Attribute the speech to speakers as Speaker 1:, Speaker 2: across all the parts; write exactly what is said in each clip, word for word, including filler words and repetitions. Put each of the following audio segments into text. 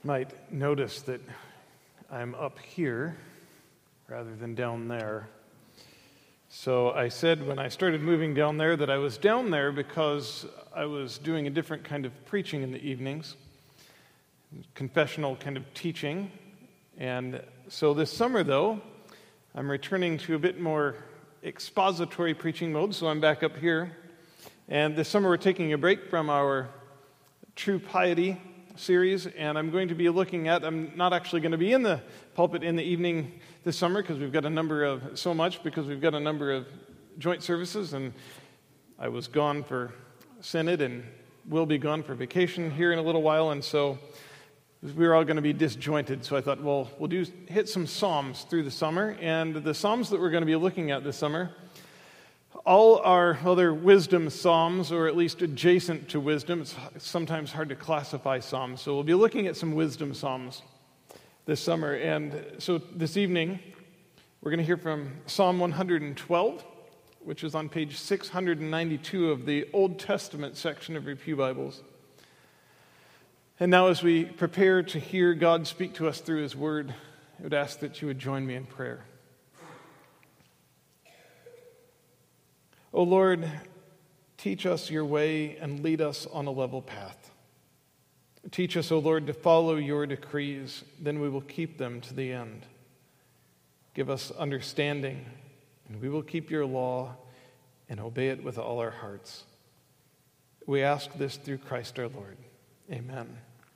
Speaker 1: might notice that I'm up here rather than down there. So I said when I started moving down there that I was down there because I was doing a different kind of preaching in the evenings, confessional kind of teaching. And so this summer, though, I'm returning to a bit more expository preaching mode, so I'm back up here. And this summer we're taking a break from our True Piety series, and I'm going to be looking at, I'm not actually going to be in the pulpit in the evening this summer because we've got a number of, so much because we've got a number of joint services, and I was gone for Synod and will be gone for vacation here in a little while, and so we were all going to be disjointed, so I thought, well, we'll do hit some Psalms through the summer, and the Psalms that we're going to be looking at this summer all are, well, they're wisdom psalms, or at least adjacent to wisdom. It's sometimes hard to classify psalms. So we'll be looking at some wisdom psalms this summer. And so this evening, we're going to hear from Psalm one hundred twelve, which is on page six hundred ninety-two of the Old Testament section of your pew Bibles. And now as we prepare to hear God speak to us through His Word, I would ask that you would join me in prayer. O Lord, teach us your way and lead us on a level path. Teach us, O Lord, to follow your decrees, then we will keep them to the end. Give us understanding, and we will keep your law and obey it with all our hearts. We ask this through Christ our Lord. Amen.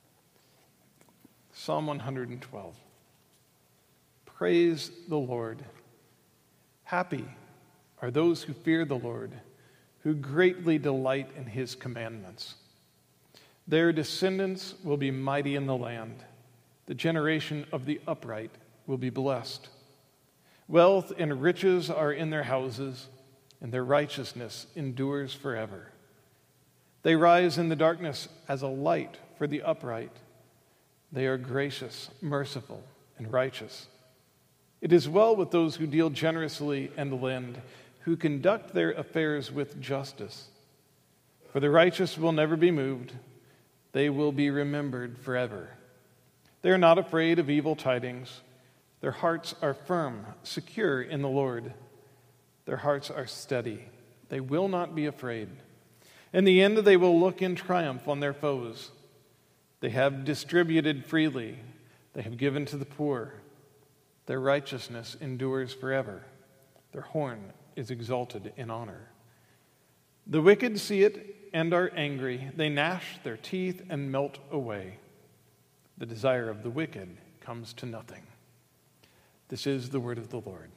Speaker 1: Psalm one hundred twelve. Praise the Lord. Happy are those who fear the Lord, who greatly delight in his commandments. Their descendants will be mighty in the land. The generation of the upright will be blessed. Wealth and riches are in their houses, and their righteousness endures forever. They rise in the darkness as a light for the upright. They are gracious, merciful, and righteous. It is well with those who deal generously and lend, who conduct their affairs with justice. For the righteous will never be moved. They will be remembered forever. They are not afraid of evil tidings. Their hearts are firm, secure in the Lord. Their hearts are steady. They will not be afraid. In the end, they will look in triumph on their foes. They have distributed freely. They have given to the poor. Their righteousness endures forever. Their horn is exalted in honor. The wicked see it and are angry. They gnash their teeth and melt away. The desire of the wicked comes to nothing. This is the word of the Lord.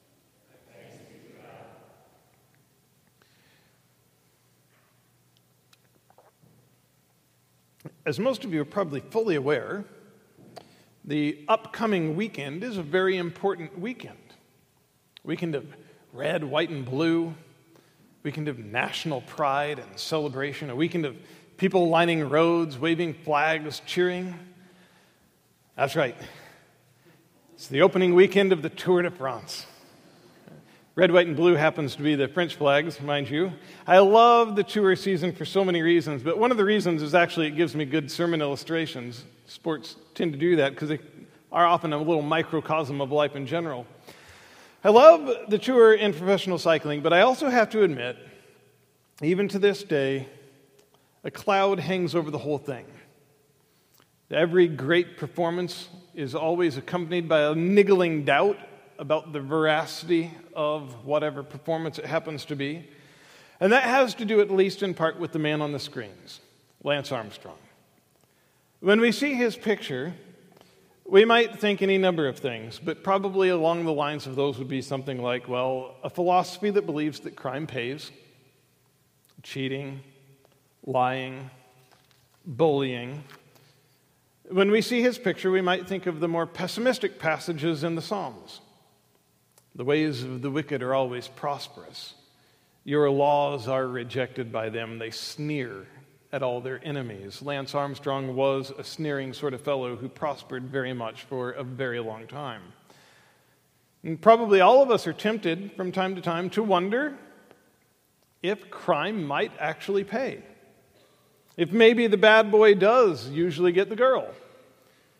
Speaker 1: As most of you are probably fully aware, the upcoming weekend is a very important weekend. Weekend of red, white, and blue, weekend of national pride and celebration, a weekend of people lining roads, waving flags, cheering. That's right. It's the opening weekend of the Tour de France. Red, white, and blue happens to be the French flags, mind you. I love the tour season for so many reasons, but one of the reasons is actually it gives me good sermon illustrations. Sports tend to do that because they are often a little microcosm of life in general. I love the tour in professional cycling, but I also have to admit, even to this day, a cloud hangs over the whole thing. Every great performance is always accompanied by a niggling doubt about the veracity of whatever performance it happens to be. And that has to do, at least in part, with the man on the screens, Lance Armstrong. When we see his picture, we might think any number of things, but probably along the lines of those would be something like, well, a philosophy that believes that crime pays, cheating, lying, bullying. When we see his picture, we might think of the more pessimistic passages in the Psalms. The ways of the wicked are always prosperous. Your laws are rejected by them. They sneer at all their enemies. Lance Armstrong was a sneering sort of fellow who prospered very much for a very long time. And probably all of us are tempted from time to time to wonder if crime might actually pay. If maybe the bad boy does usually get the girl.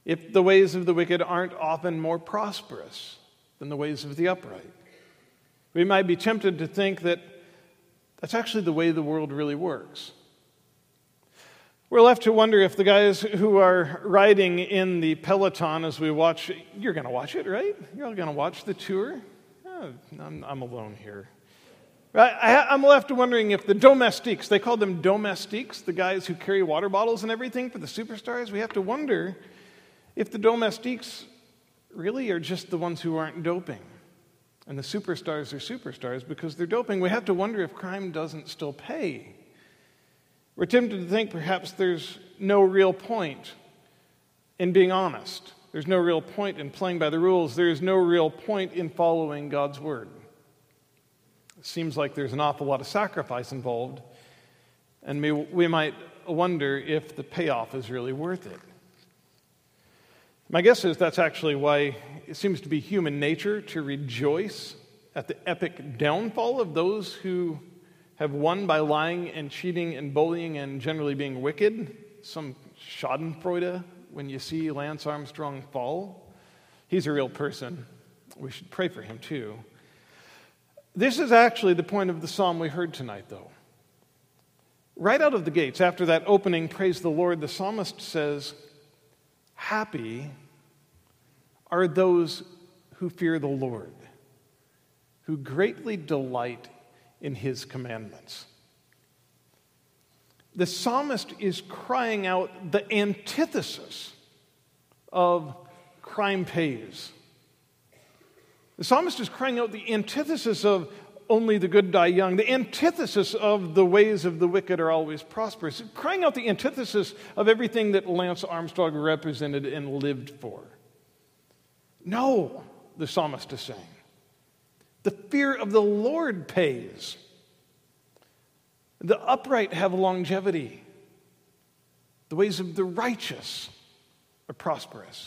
Speaker 1: if the ways of the wicked aren't often more prosperous than the ways of the upright? We might be tempted to think that that's actually the way the world really works. We're left to wonder if the guys who are riding in the peloton as we watch, you're going to watch it, right? You're all going to watch the tour? Oh, I'm, I'm alone here. I, I'm left wondering if the domestiques, they call them domestiques, the guys who carry water bottles and everything for the superstars, we have to wonder if the domestiques really are just the ones who aren't doping. And the superstars are superstars because they're doping. We have to wonder if crime doesn't still pay. We're tempted to think perhaps there's no real point in being honest. There's no real point in playing by the rules. There's no real point in following God's word. It seems like there's an awful lot of sacrifice involved, and we, we might wonder if the payoff is really worth it. My guess is that's actually why it seems to be human nature to rejoice at the epic downfall of those who have won by lying and cheating and bullying and generally being wicked. Some schadenfreude when you see Lance Armstrong fall. He's a real person. We should pray for him too. This is actually the point of the psalm we heard tonight, though. Right out of the gates, after that opening, praise the Lord, the psalmist says, happy are those who fear the Lord, who greatly delight in his commandments. The psalmist is crying out the antithesis of crime pays. The psalmist is crying out the antithesis of only the good die young, the antithesis of the ways of the wicked are always prosperous, crying out the antithesis of everything that Lance Armstrong represented and lived for. No, the psalmist is saying, the fear of the Lord pays. The upright have longevity. The ways of the righteous are prosperous.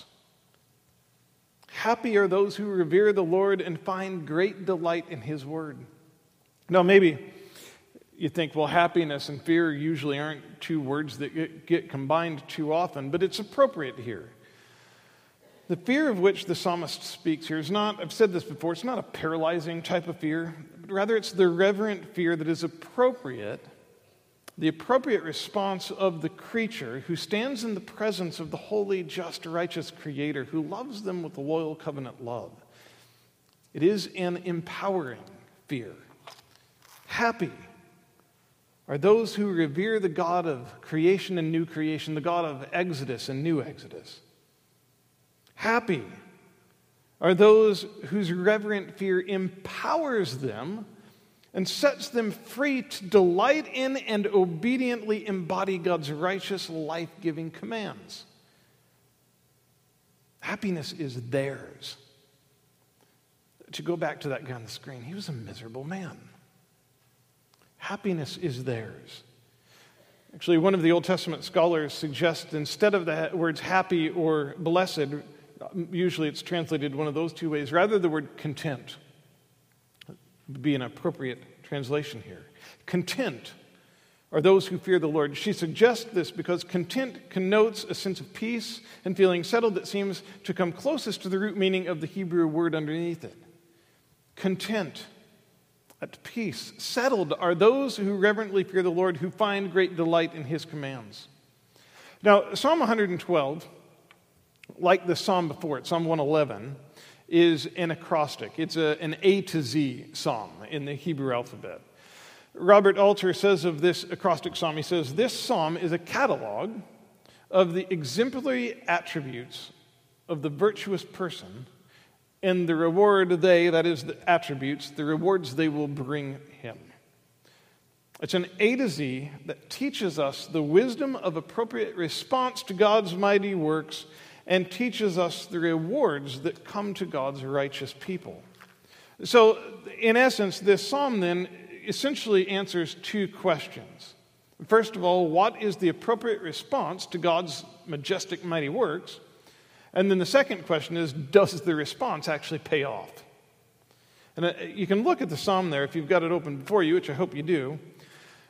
Speaker 1: Happy are those who revere the Lord and find great delight in his word. Now, maybe you think, well, happiness and fear usually aren't two words that get combined too often, but it's appropriate here. The fear of which the psalmist speaks here is not, I've said this before, it's not a paralyzing type of fear, but rather it's the reverent fear that is appropriate, the appropriate response of the creature who stands in the presence of the holy, just, righteous Creator who loves them with a loyal covenant love. It is an empowering fear. Happy are those who revere the God of creation and new creation, the God of Exodus and new Exodus. Happy are those whose reverent fear empowers them and sets them free to delight in and obediently embody God's righteous, life-giving commands. Happiness is theirs. To go back to that guy on the screen, he was a miserable man. Happiness is theirs. Actually, one of the Old Testament scholars suggests instead of the words happy or blessed, usually it's translated one of those two ways, rather the word content would be an appropriate translation here. Content are those who fear the Lord. She suggests this because content connotes a sense of peace and feeling settled that seems to come closest to the root meaning of the Hebrew word underneath it. Content, at peace, settled are those who reverently fear the Lord, who find great delight in his commands. Now, Psalm one twelve, like the psalm before it, Psalm one eleven, is an acrostic. It's a, an A to Z psalm in the Hebrew alphabet. Robert Alter says of this acrostic psalm, he says, this psalm is a catalog of the exemplary attributes of the virtuous person and the reward they, that is the attributes, the rewards they will bring him. It's an A to Z that teaches us the wisdom of appropriate response to God's mighty works and teaches us the rewards that come to God's righteous people. So, in essence, this psalm then essentially answers two questions. First of all, what is the appropriate response to God's majestic, mighty works? And then the second question is, does the response actually pay off? And you can look at the psalm there if you've got it open before you, which I hope you do.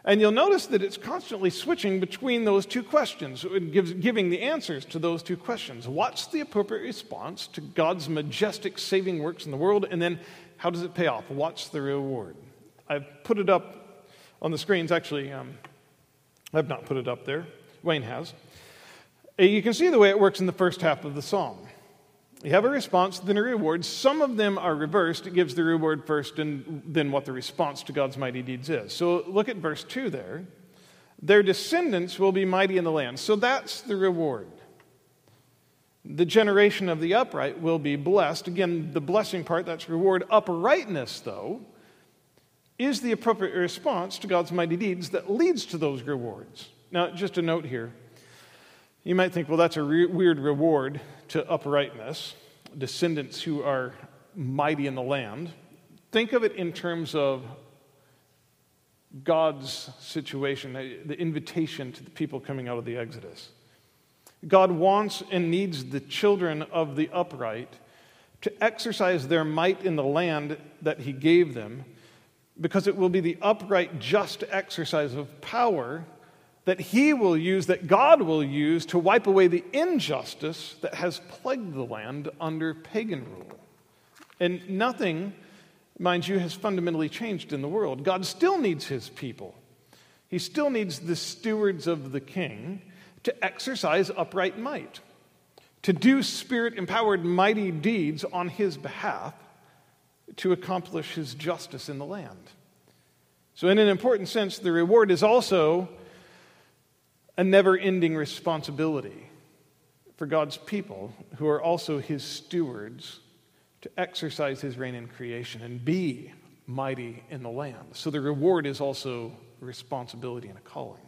Speaker 1: And you'll notice that it's constantly switching between those two questions. It gives, giving the answers to those two questions. What's the appropriate response to God's majestic saving works in the world? And then how does it pay off? What's the reward? I've put it up on the screens. Actually, um, I've not put it up there. Wayne has. You can see the way it works in the first half of the psalm. You have a response, then a reward. Some of them are reversed. It gives the reward first and then what the response to God's mighty deeds is. So look at verse two there. Their descendants will be mighty in the land. So that's the reward. The generation of the upright will be blessed. Again, the blessing part, that's reward. Uprightness, though, is the appropriate response to God's mighty deeds that leads to those rewards. Now, just a note here. You might think, well, that's a re- weird reward to uprightness, descendants who are mighty in the land. Think of it in terms of God's situation, the invitation to the people coming out of the Exodus. God wants and needs the children of the upright to exercise their might in the land that he gave them, because it will be the upright, just exercise of power that he will use, that God will use to wipe away the injustice that has plagued the land under pagan rule. And nothing, mind you, has fundamentally changed in the world. God still needs his people. He still needs the stewards of the king to exercise upright might, to do spirit-empowered mighty deeds on his behalf to accomplish his justice in the land. So in an important sense, the reward is also a never-ending responsibility for God's people, who are also his stewards, to exercise his reign in creation and be mighty in the land. So the reward is also a responsibility and a calling.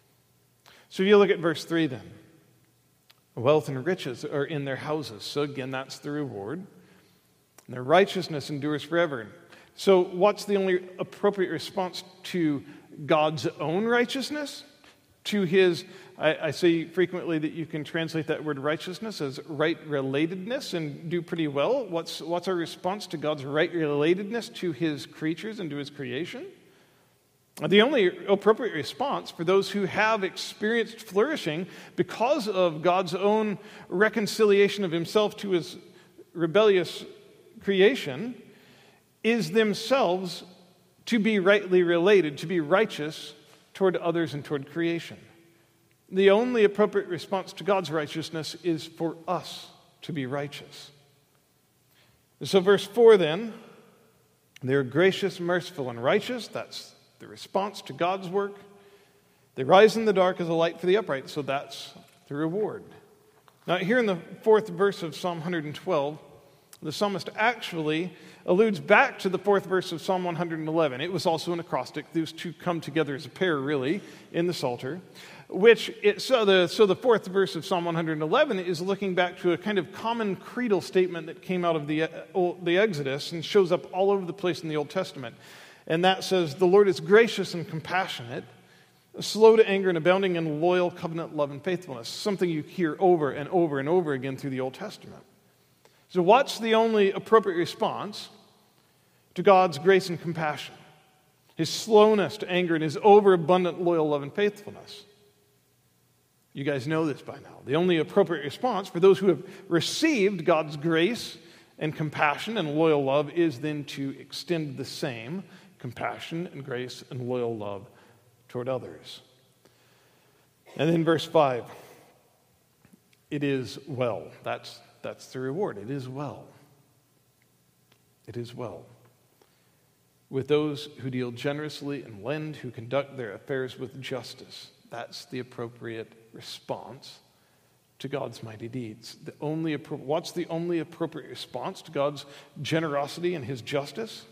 Speaker 1: So you look at verse three then. Wealth and riches are in their houses. So again, that's the reward. And their righteousness endures forever. So what's the only appropriate response to God's own righteousness? To his, I, I say frequently that you can translate that word righteousness as right-relatedness and do pretty well. What's, what's our response to God's right-relatedness to his creatures and to his creation? The only appropriate response for those who have experienced flourishing because of God's own reconciliation of himself to his rebellious creation is themselves to be rightly related, to be righteous toward others and toward creation. The only appropriate response to God's righteousness is for us to be righteous. So verse four then, they're gracious, merciful, and righteous. That's the response to God's work. They rise in the dark as a light for the upright, so that's the reward. Now here in the fourth verse of Psalm one hundred twelve, the psalmist actually alludes back to the fourth verse of Psalm one hundred eleven. It was also an acrostic. Those two come together as a pair, really, in the Psalter. Which it, so the so the fourth verse of Psalm one hundred eleven is looking back to a kind of common creedal statement that came out of the uh, the Exodus and shows up all over the place in the Old Testament. And that says, "The Lord is gracious and compassionate, slow to anger and abounding in loyal covenant love and faithfulness." Something you hear over and over and over again through the Old Testament. So what's the only appropriate response to God's grace and compassion? His slowness to anger and his overabundant loyal love and faithfulness. You guys know this by now. The only appropriate response for those who have received God's grace and compassion and loyal love is then to extend the same compassion and grace and loyal love toward others. And then verse five, it is well. That's That's the reward. It is well. It is well with those who deal generously and lend, who conduct their affairs with justice. That's the appropriate response to God's mighty deeds. The only what's the only appropriate response to God's generosity and his justice?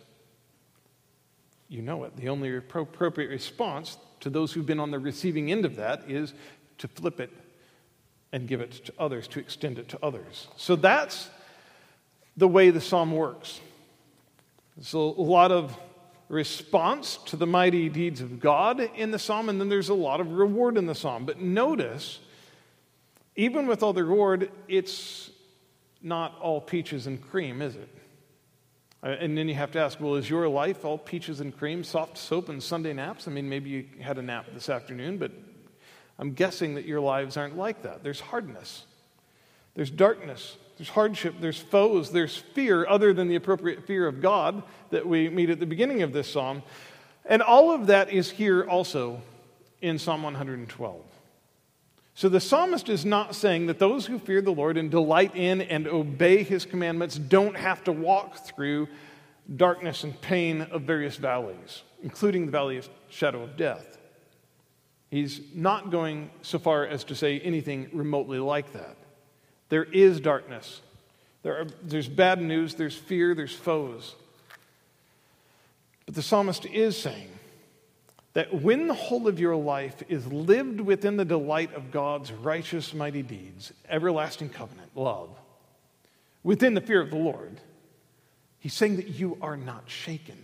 Speaker 1: You know it. The only appropriate response to those who've been on the receiving end of that is to flip it and give it to others, to extend it to others. So that's the way the psalm works. There's a lot of response to the mighty deeds of God in the psalm, and then there's a lot of reward in the psalm. But notice, even with all the reward, it's not all peaches and cream, is it? Uh, and then you have to ask, well, is your life all peaches and cream, soft soap, and Sunday naps? I mean, maybe you had a nap this afternoon, but I'm guessing that your lives aren't like that. There's hardness. There's darkness. There's hardship. There's foes. There's fear other than the appropriate fear of God that we meet at the beginning of this psalm. And all of that is here also in Psalm one hundred twelve. So the psalmist is not saying that those who fear the Lord and delight in and obey his commandments don't have to walk through darkness and pain of various valleys, including the valley of shadow of death. He's not going so far as to say anything remotely like that. There is darkness. There are, there's bad news, there's fear, there's foes. But the psalmist is saying that when the whole of your life is lived within the delight of God's righteous, mighty deeds, everlasting covenant, love, within the fear of the Lord, he's saying that you are not shaken.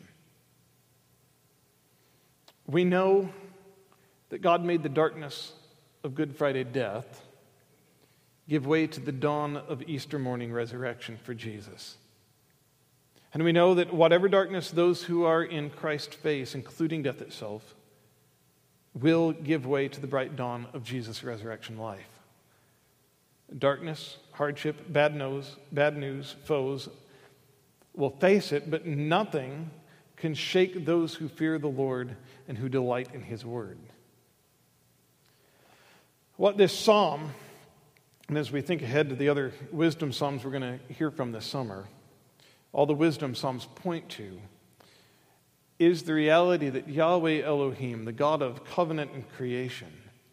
Speaker 1: We know that God made the darkness of Good Friday death give way to the dawn of Easter morning resurrection for Jesus. And we know that whatever darkness those who are in Christ face, including death itself, will give way to the bright dawn of Jesus' resurrection life. Darkness, hardship, bad news, bad news, foes will face it, but nothing can shake those who fear the Lord and who delight in his word. What this psalm, and as we think ahead to the other wisdom psalms we're going to hear from this summer, all the wisdom psalms point to is the reality that Yahweh Elohim, the God of covenant and creation,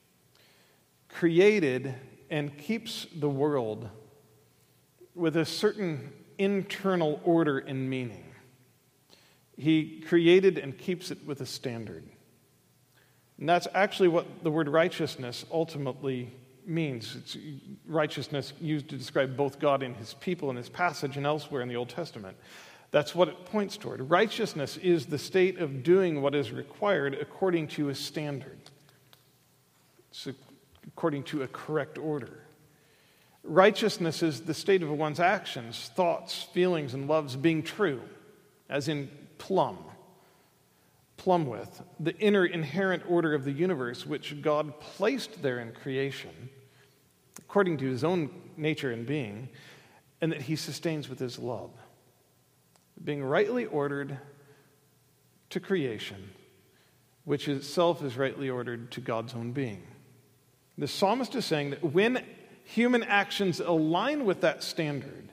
Speaker 1: created and keeps the world with a certain internal order and meaning. He created and keeps it with a standard. And that's actually what the word righteousness ultimately means. It's righteousness used to describe both God and his people in this passage and elsewhere in the Old Testament. That's what it points toward. Righteousness is the state of doing what is required according to a standard. It's according to a correct order. Righteousness is the state of one's actions, thoughts, feelings, and loves being true, as in plumb. Plumb with the inner inherent order of the universe which God placed there in creation according to his own nature and being, and that he sustains with his love. Being rightly ordered to creation, which itself is rightly ordered to God's own being. The psalmist is saying that when human actions align with that standard,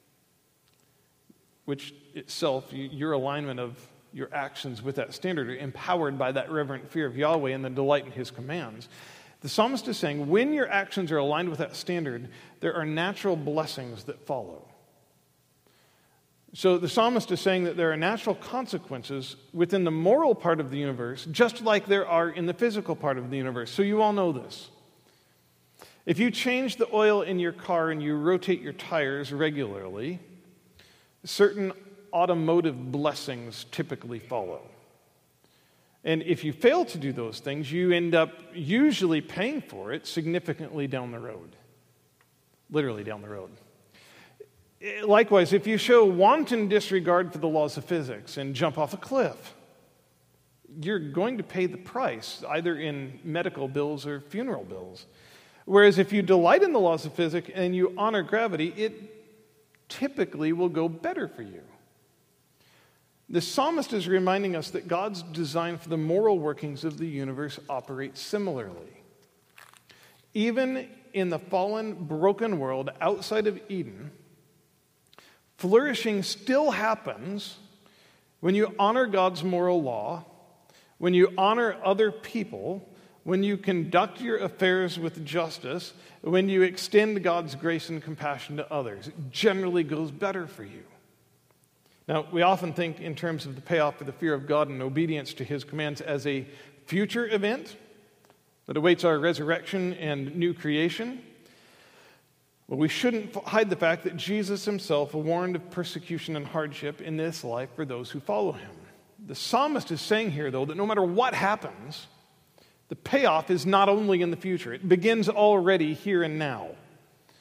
Speaker 1: which itself, your alignment of your actions with that standard are empowered by that reverent fear of Yahweh and the delight in his commands. The psalmist is saying, when your actions are aligned with that standard, there are natural blessings that follow. So the psalmist is saying that there are natural consequences within the moral part of the universe, just like there are in the physical part of the universe. So you all know this. If you change the oil in your car and you rotate your tires regularly, certain automotive blessings typically follow. And if you fail to do those things, you end up usually paying for it significantly down the road. Literally down the road. Likewise, if you show wanton disregard for the laws of physics and jump off a cliff, you're going to pay the price, either in medical bills or funeral bills. Whereas if you delight in the laws of physics and you honor gravity, it typically will go better for you. The psalmist is reminding us that God's design for the moral workings of the universe operates similarly. Even in the fallen, broken world outside of Eden, flourishing still happens when you honor God's moral law, when you honor other people, when you conduct your affairs with justice, when you extend God's grace and compassion to others. It generally goes better for you. Now, we often think in terms of the payoff for the fear of God and obedience to his commands as a future event that awaits our resurrection and new creation. Well, we shouldn't hide the fact that Jesus himself warned of persecution and hardship in this life for those who follow him. The psalmist is saying here, though, that no matter what happens, the payoff is not only in the future. It begins already here and now.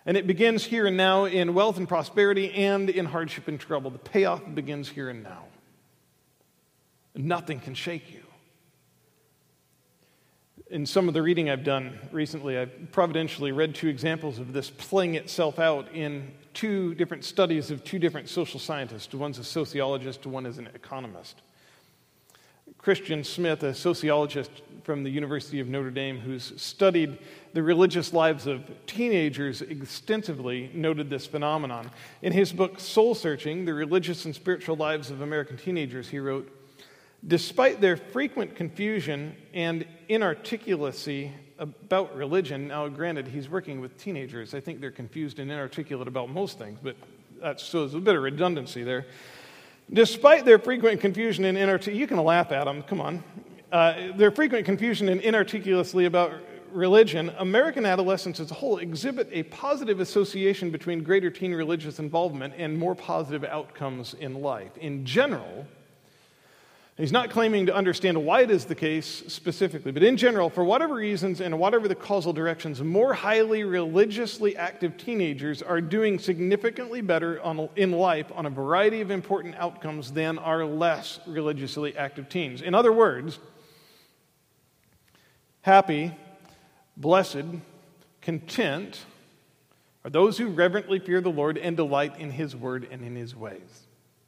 Speaker 1: And it begins here and now in wealth and prosperity and in hardship and trouble. The payoff begins here and now. Nothing can shake you. In some of the reading I've done recently, I've providentially read two examples of this playing itself out in two different studies of two different social scientists. One's a sociologist, one is an economist. Christian Smith, a sociologist from the University of Notre Dame who's studied the religious lives of teenagers extensively, noted this phenomenon. In his book, Soul Searching, The Religious and Spiritual Lives of American Teenagers, he wrote, "Despite their frequent confusion and inarticulacy about religion," now granted, he's working with teenagers. I think they're confused and inarticulate about most things, but that's, so there's a bit of redundancy there. Despite their frequent confusion and inarticulate, you can laugh at them, come on. Uh, their frequent confusion and inarticulacy about religion, American adolescents as a whole exhibit a positive association between greater teen religious involvement and more positive outcomes in life. In general, he's not claiming to understand why it is the case specifically, but in general, for whatever reasons and whatever the causal directions, more highly religiously active teenagers are doing significantly better on, in life on a variety of important outcomes than are less religiously active teens. In other words, happy, blessed, content are those who reverently fear the Lord and delight in His word and in His ways.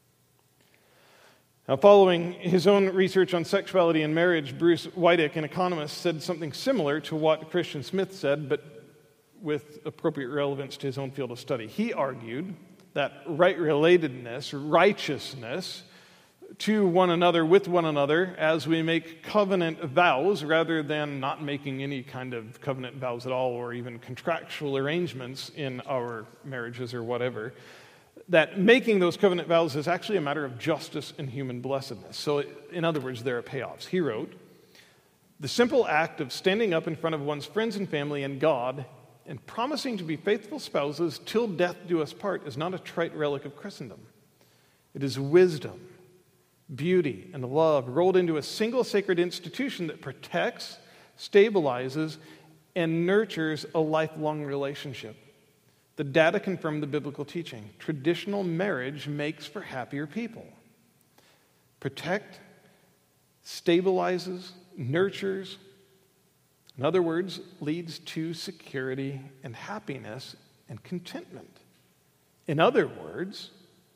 Speaker 1: Now, following his own research on sexuality and marriage, Bruce Wydick, an economist, said something similar to what Christian Smith said, but with appropriate relevance to his own field of study. He argued that right-relatedness, righteousness to one another, with one another, as we make covenant vows, rather than not making any kind of covenant vows at all, or even contractual arrangements in our marriages or whatever, that making those covenant vows is actually a matter of justice and human blessedness. So, in other words, there are payoffs. He wrote, "The simple act of standing up in front of one's friends and family and God and promising to be faithful spouses till death do us part is not a trite relic of Christendom. It is wisdom, beauty, and love rolled into a single sacred institution that protects, stabilizes, and nurtures a lifelong relationship. The data confirm the biblical teaching. Traditional marriage makes for happier people. Protect, stabilizes, nurtures, in other words, leads to security and happiness and contentment. In other words,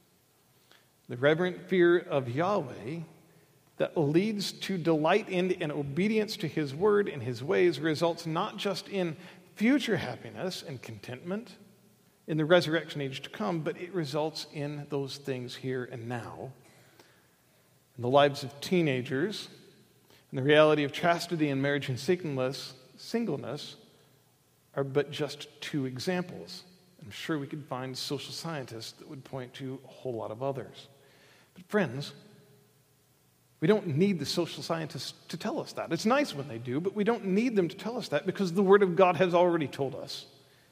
Speaker 1: the reverent fear of Yahweh that leads to delight in and obedience to His word and His ways results not just in future happiness and contentment in the resurrection age to come, but it results in those things here and now. In the lives of teenagers, and the reality of chastity and marriage and singleness, singleness are but just two examples. I'm sure we could find social scientists that would point to a whole lot of others. But friends, we don't need the social scientists to tell us that. It's nice when they do, but we don't need them to tell us that because the Word of God has already told us.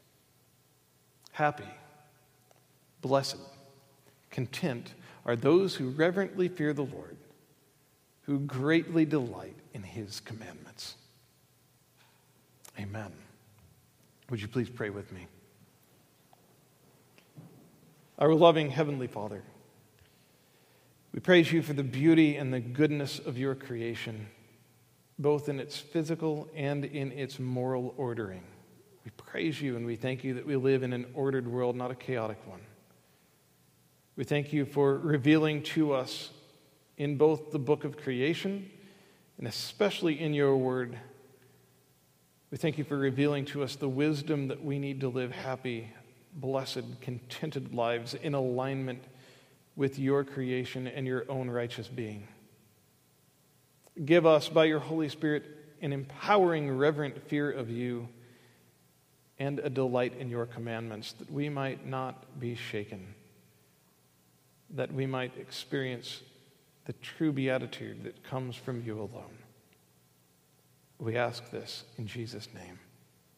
Speaker 1: Happy, blessed, content are those who reverently fear the Lord, who greatly delight in His commandments. Amen. Would you please pray with me? Our loving Heavenly Father, we praise You for the beauty and the goodness of Your creation, both in its physical and in its moral ordering. We praise You and we thank You that we live in an ordered world, not a chaotic one. We thank You for revealing to us in both the book of creation and especially in Your word. We thank You for revealing to us the wisdom that we need to live happy, blessed, contented lives in alignment with Your creation and Your own righteous being. Give us, by Your Holy Spirit, an empowering, reverent fear of You and a delight in Your commandments, that we might not be shaken, that we might experience the true beatitude that comes from You alone. We ask this in Jesus' name.